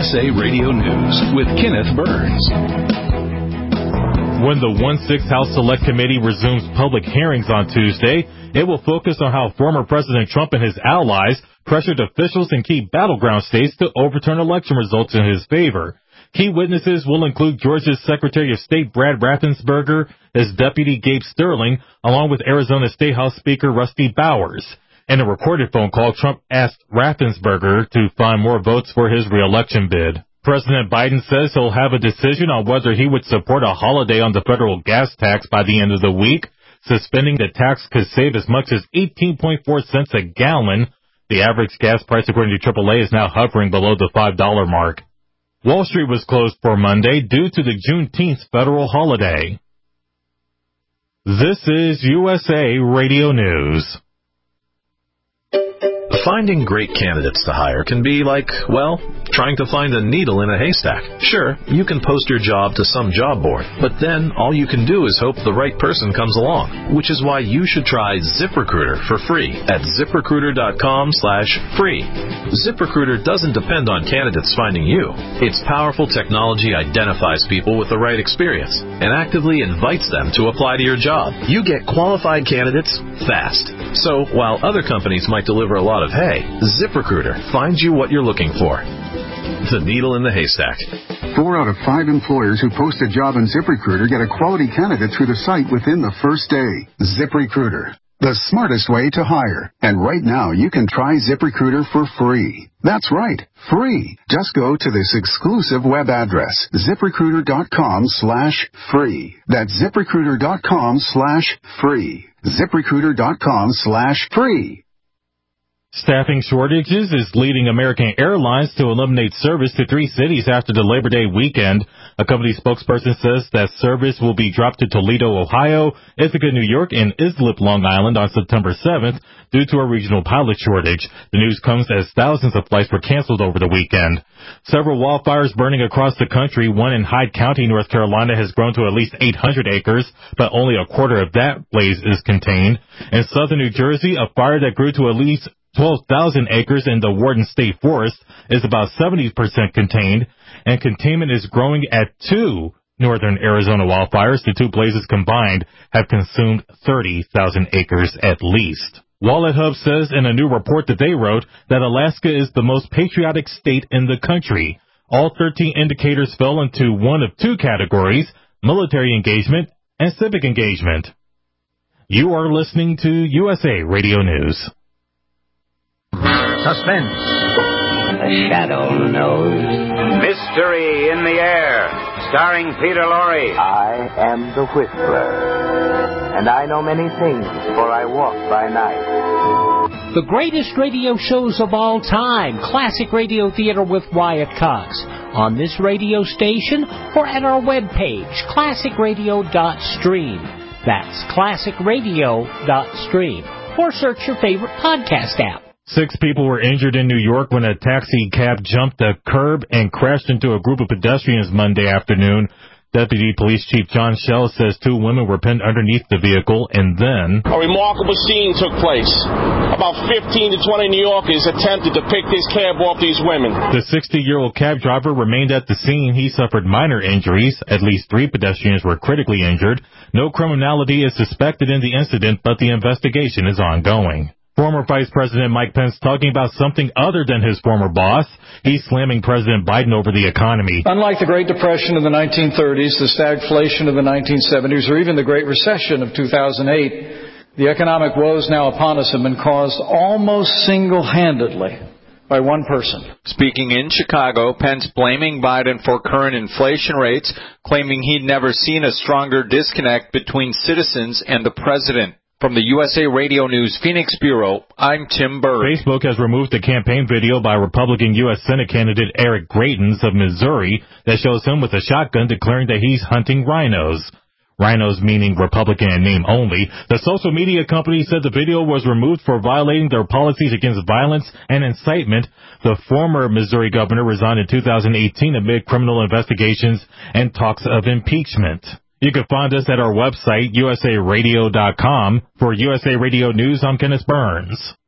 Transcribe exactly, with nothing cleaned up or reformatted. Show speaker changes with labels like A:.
A: S A Radio News with Kenneth Burns.
B: When the one sixth House Select Committee resumes public hearings on Tuesday, it will focus on how former President Trump and his allies pressured officials in key battleground states to overturn election results in his favor. Key witnesses will include Georgia's Secretary of State Brad Raffensperger, his deputy Gabe Sterling, along with Arizona State House Speaker Rusty Bowers. In a recorded phone call, Trump asked Raffensperger to find more votes for his reelection bid. President Biden says he'll have a decision on whether he would support a holiday on the federal gas tax by the end of the week. Suspending the tax could save as much as eighteen point four cents a gallon. The average gas price, according to triple A, is now hovering below the five dollar mark. Wall Street was closed for Monday due to the Juneteenth federal holiday. This is U S A Radio News.
C: Finding great candidates to hire can be like, well, trying to find a needle in a haystack. Sure, you can post your job to some job board, but then all you can do is hope the right person comes along, which is why you should try ZipRecruiter for free at ZipRecruiter.com slash free. ZipRecruiter doesn't depend on candidates finding you. Its powerful technology identifies people with the right experience and actively invites them to apply to your job. You get qualified candidates fast. So while other companies might deliver a lot of hay, ZipRecruiter finds you what you're looking for. The needle in the haystack.
D: Four out of five employers who post a job on ZipRecruiter get a quality candidate through the site within the first day. ZipRecruiter, the smartest way to hire. And right now, you can try ZipRecruiter for free. That's right, free. Just go to this exclusive web address, ZipRecruiter.com slash free. That's ZipRecruiter.com slash free. ZipRecruiter.com slash free.
B: Staffing shortages is leading American Airlines to eliminate service to three cities after the Labor Day weekend. A company spokesperson says that service will be dropped to Toledo, Ohio, Ithaca, New York, and Islip, Long Island on September seventh due to a regional pilot shortage. The news comes as thousands of flights were canceled over the weekend. Several wildfires burning across the country. One in Hyde County, North Carolina, has grown to at least eight hundred acres, but only a quarter of that blaze is contained. In southern New Jersey, a fire that grew to at least twelve thousand acres in the Warden State Forest is about seventy percent contained, and containment is growing at two northern Arizona wildfires. The two blazes combined have consumed thirty thousand acres at least. Wallet Hub says in a new report that they wrote that Alaska is the most patriotic state in the country. All thirteen indicators fell into one of two categories: military engagement and civic engagement. You are listening to U S A Radio News.
E: Suspense.
F: A shadow on the nose.
G: Mystery in the air. Starring Peter Lorre.
F: I am the Whistler. And I know many things, for I walk by night.
E: The greatest radio shows of all time. Classic Radio Theater with Wyatt Cox. On this radio station or at our webpage, classic radio dot stream. That's classic radio dot stream. Or search your favorite podcast app.
B: Six people were injured in New York when a taxi cab jumped a curb and crashed into a group of pedestrians Monday afternoon. Deputy Police Chief John Schell says two women were pinned underneath the vehicle, and then
H: a remarkable scene took place. About fifteen to twenty New Yorkers attempted to pick this cab off these women.
B: The sixty-year-old cab driver remained at the scene. He suffered minor injuries. At least three pedestrians were critically injured. No criminality is suspected in the incident, but the investigation is ongoing. Former Vice President Mike Pence talking about something other than his former boss. He's slamming President Biden over the economy.
I: Unlike the Great Depression of the nineteen thirties, the stagflation of the nineteen seventies, or even the Great Recession of two thousand eight, the economic woes now upon us have been caused almost single-handedly by one person.
J: Speaking in Chicago, Pence blaming Biden for current inflation rates, claiming he'd never seen a stronger disconnect between citizens and the president. From the U S A Radio News Phoenix Bureau, I'm Tim Berg.
B: Facebook has removed a campaign video by Republican U S Senate candidate Eric Greitens of Missouri that shows him with a shotgun declaring that he's hunting rhinos. Rhinos meaning Republican in name only. The social media company said the video was removed for violating their policies against violence and incitement. The former Missouri governor resigned in two thousand eighteen amid criminal investigations and talks of impeachment. You can find us at our website, U S A radio dot com. For U S A Radio News, I'm Kenneth Burns.